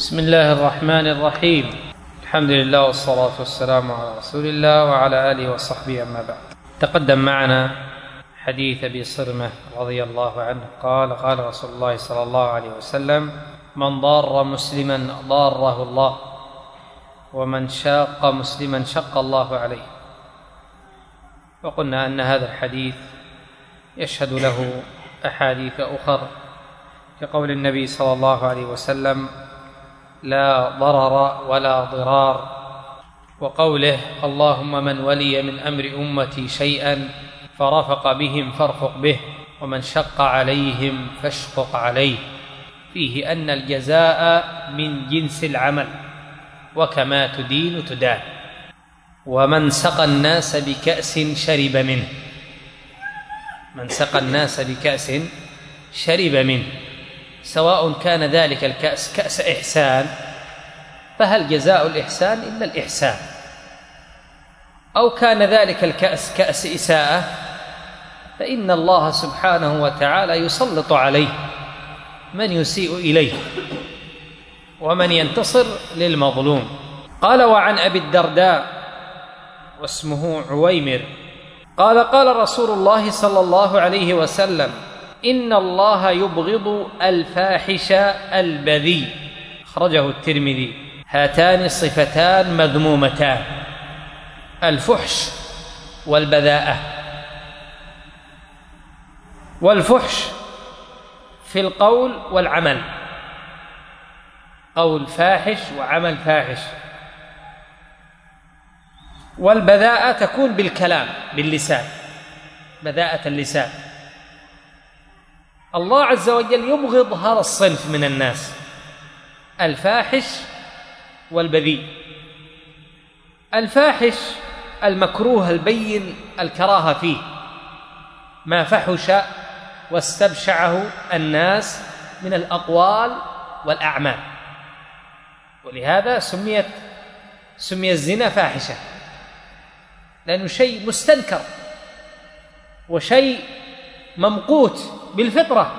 بسم الله الرحمن الرحيم. الحمد لله والصلاة والسلام على رسول الله وعلى آله وصحبه، أما بعد. تقدم معنا حديث أبي صرمة رضي الله عنه قال رسول الله صلى الله عليه وسلم: من ضار مسلما ضاره الله، ومن شاق مسلما شق الله عليه. وقلنا أن هذا الحديث يشهد له أحاديث أخر كقول النبي صلى الله عليه وسلم: لا ضرر ولا ضرار، وقوله: اللهم من ولي من أمر أمتي شيئا فرفق بهم فارفق به، ومن شق عليهم فاشقق عليه. فيه أن الجزاء من جنس العمل، وكما تدين تدان. ومن سقى الناس بكأس شرب منه، من سقى الناس بكأس شرب منه، سواء كان ذلك الكأس كأس إحسان، فهل جزاء الإحسان إلا الإحسان، أو كان ذلك الكأس كأس إساءة، فإن الله سبحانه وتعالى يسلط عليه من يسيء إليه ومن ينتصر للمظلوم. قال: وعن أبي الدرداء واسمه عويمر قال: قال رسول الله صلى الله عليه وسلم: إن الله يبغض الفاحش البذيء. أخرجه الترمذي. هاتان صفتان مذمومتان: الفحش والبذاءة. والفحش في القول والعمل، قول فاحش وعمل فاحش. والبذاءة تكون بالكلام، باللسان، بذاءة اللسان. الله عز وجل يبغض هذا الصنف من الناس، الفاحش والبذيء. الفاحش المكروه البين الكراهة فيه، ما فحش واستبشعه الناس من الأقوال والأعمال، ولهذا سمي الزنا فاحشة، لأنه شيء مستنكر وشيء ممقوت بالفطرة.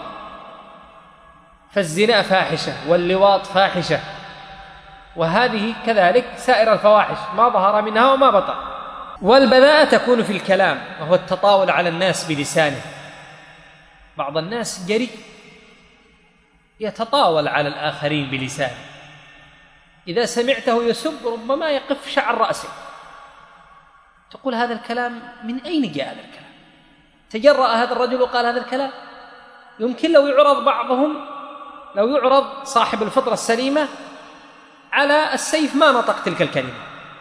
فالزنا فاحشة، واللواط فاحشة، وهذه كذلك سائر الفواحش ما ظهر منها وما بطن. والبذاءة تكون في الكلام، وهو التطاول على الناس بلسانه. بعض الناس جريء يتطاول على الآخرين بلسانه، إذا سمعته يسب ربما يقف شعر رأسه، تقول: هذا الكلام من أين جاء هذا الكلام؟ تجرأ هذا الرجل وقال هذا الكلام؟ يمكن لو يعرض بعضهم، لو يعرض صاحب الفطرة السليمة على السيف ما نطق تلك الكلمة.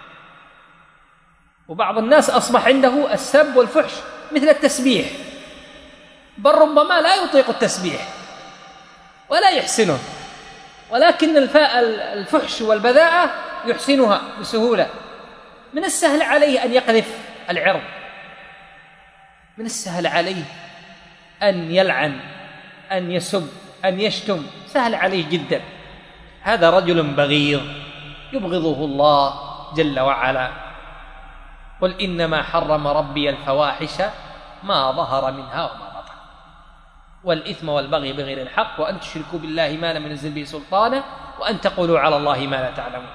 وبعض الناس أصبح عنده السب والفحش مثل التسبيح، بل ربما لا يطيق التسبيح ولا يحسنه، ولكن الفحش والبذاءة يحسنها بسهولة. من السهل عليه أن يقذف العرض، من السهل عليه أن يلعن، أن يسب، أن يشتم، سهل عليه جدا. هذا رجل بغيض يبغضه الله جل وعلا. قل إنما حرم ربي الفواحش ما ظهر منها وما بطن، والإثم والبغي بغير الحق، وأن تشركوا بالله ما لم ينزل به سلطانا، وأن تقولوا على الله ما لا تعلمون.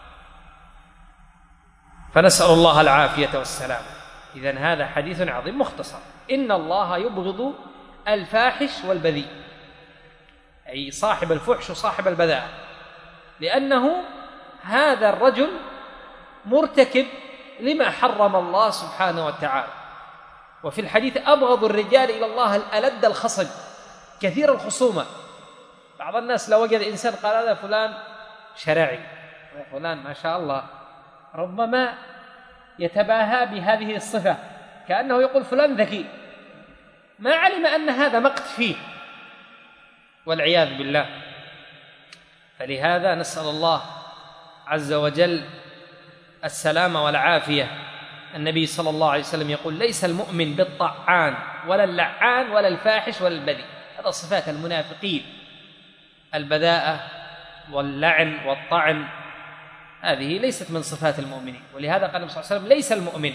فنسأل الله العافية والسلام. إذن هذا حديث عظيم مختصر: إن الله يبغض الفاحش والبذيء، أي صاحب الفحش وصاحب البذاءة، لأنه هذا الرجل مرتكب لما حرم الله سبحانه وتعالى. وفي الحديث: أبغض الرجال إلى الله الألد الخصم، كثير الخصومة. بعض الناس لو وجد إنسان قال: هذا فلان شرعي، فلان ما شاء الله، ربما يتباهى بهذه الصفة، كأنه يقول فلان ذكي، ما علم أن هذا مقت فيه، والعياذ بالله. فلهذا نسأل الله عز وجل السلامة والعافية. النبي صلى الله عليه وسلم يقول: ليس المؤمن بالطعان ولا اللعان ولا الفاحش ولا البذيء. هذا صفات المنافقين، البذاءة واللعن والطعن، هذه ليست من صفات المؤمنين. ولهذا قال النبي صلى الله عليه وسلم: ليس المؤمن.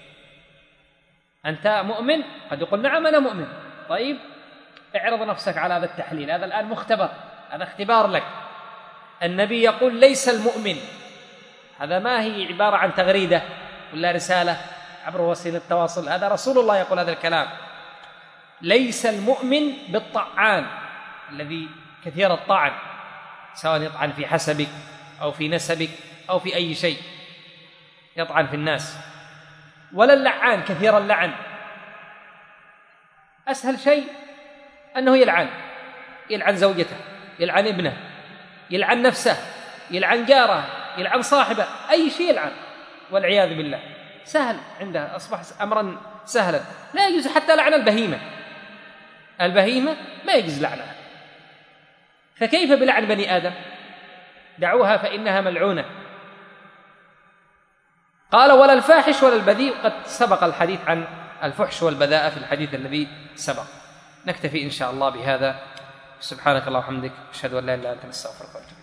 أنت مؤمن؟ قد يقول: نعم أنا مؤمن. طيب، اعرض نفسك على هذا التحليل، هذا الآن مختبر، هذا اختبار لك. النبي يقول ليس المؤمن، هذا ما هي عبارة عن تغريدة ولا رسالة عبر وسيلة التواصل، هذا رسول الله يقول هذا الكلام. ليس المؤمن بالطعان الذي كثير الطعن، سواء يطعن في حسبك أو في نسبك أو في أي شيء، يطعن في الناس، ولا اللعان كثير اللعن. أسهل شيء أنه يلعن زوجته، يلعن ابنه، يلعن نفسه، يلعن جاره، يلعن صاحبه، أي شيء يلعن والعياذ بالله، سهل عنده، أصبح أمرا سهلا. لا يجوز حتى لعن البهيمة، البهيمة ما يجوز لعنها، فكيف بلعن بني آدم؟ دعوها فإنها ملعونة. قال ولا الفاحش ولا البذيء، قد سبق الحديث عن الفحش والبذاءة في الحديث الذي سبق. نكتفي إن شاء الله بهذا. سبحانك اللهم وبحمدك، أشهد أن لا إله إلا أنت، نستغفرك ونتوب إليك.